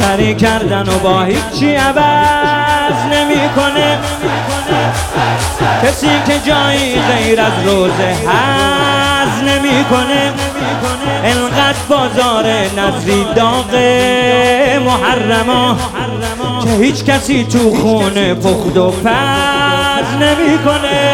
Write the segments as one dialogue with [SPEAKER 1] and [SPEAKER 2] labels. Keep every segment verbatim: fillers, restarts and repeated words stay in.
[SPEAKER 1] نوکری کردن و با هیچی عوض نمیکنه. کسی که جایی غیر از روزه هز نمیکنه. انقدر بازار نظری داغ محرما که هیچ کسی تو خونه پخت و پز نمیکنه.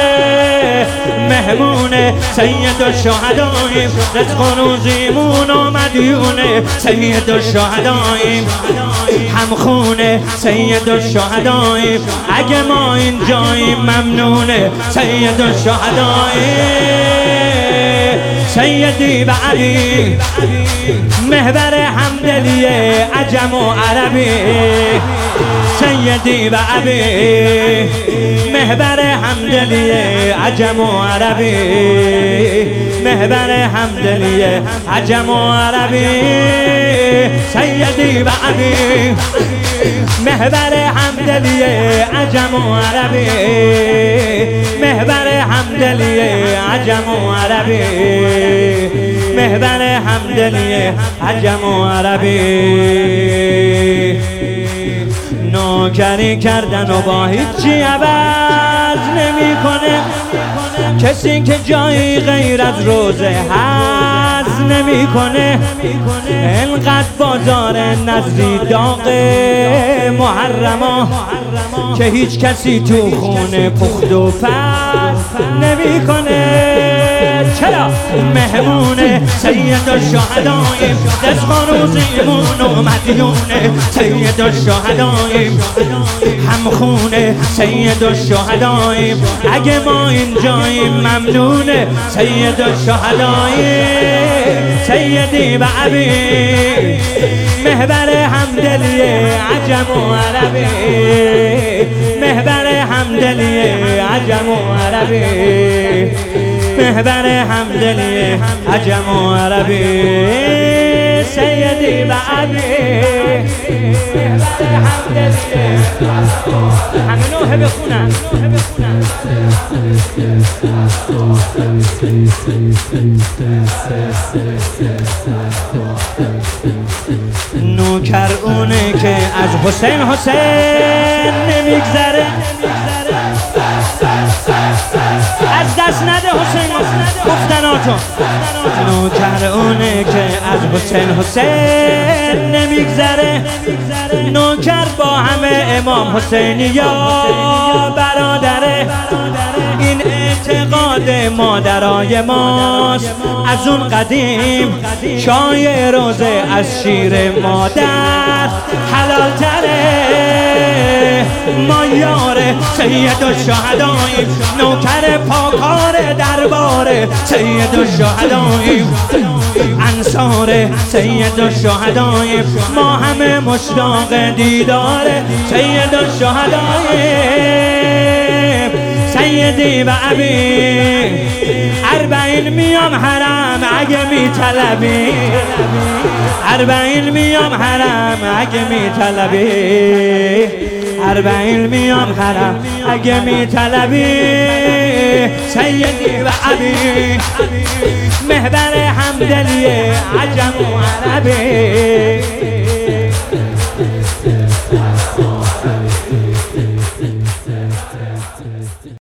[SPEAKER 1] مهمونه سید الشهداییم، رزق و روزیمون و مدیونه سید الشهداییم، همخونه سید الشهداییم. اگه ما اینجاییم ممنونه سید الشهداییم. سیدی و علی محور همدلی عجم و عربی، سیدی و علی محور همدلی عجم و عربی، محور همدلی عجم و عربی. سیدی و علی محور همدلی عجم و عربی، محور همدلی عجم و عربی، محور همدلی عجم و عربی. نوکری کردن و با هیچی عوض نمیکنه. کسی که جایی غیر از روزه هز نمیکنه. انقدر بازار نظری داغ محرما که هیچ کسی تو خونه پخت و پز نمیکنه. چرا؟ مهمونه سید الشهداییم، رزق و روزیمون و مدیونه سید الشهداییم، همخونه سید الشهداییم. اگه ما اینجاییم ممنونه سید الشهداییم. سیدی و عبی محور همدلی عجم و عربی، محور همدلی عجم و عربی، محور همدلی عجم و عربی. سیدی و عبی محور همدلی. همه نوحه بخونن نوکر اونه که از حسین حسین نمیگذره. از دست نده حسین گفتناتو. نوکر اونه که از حسین حسین نمیگذره. نوکر با همه امام حسینی یا برادره. این اعتقاد مادرای ماست از اون قدیم. چای روزه از شیر مادر حلال تره. ما یار سید الشهداییم، نوکر پاکار درباره سید الشهداییم، انصار سید الشهداییم. ما همه مشتاق دیدار سید الشهداییم. سیدی و عبی اربعین میام حرم اگه می طلبی، اربعین میام حرم اگه می طلبی، اربعین میام حرم اگه می طلبی. سیدی و عبی محور همدلی عجم و عربی،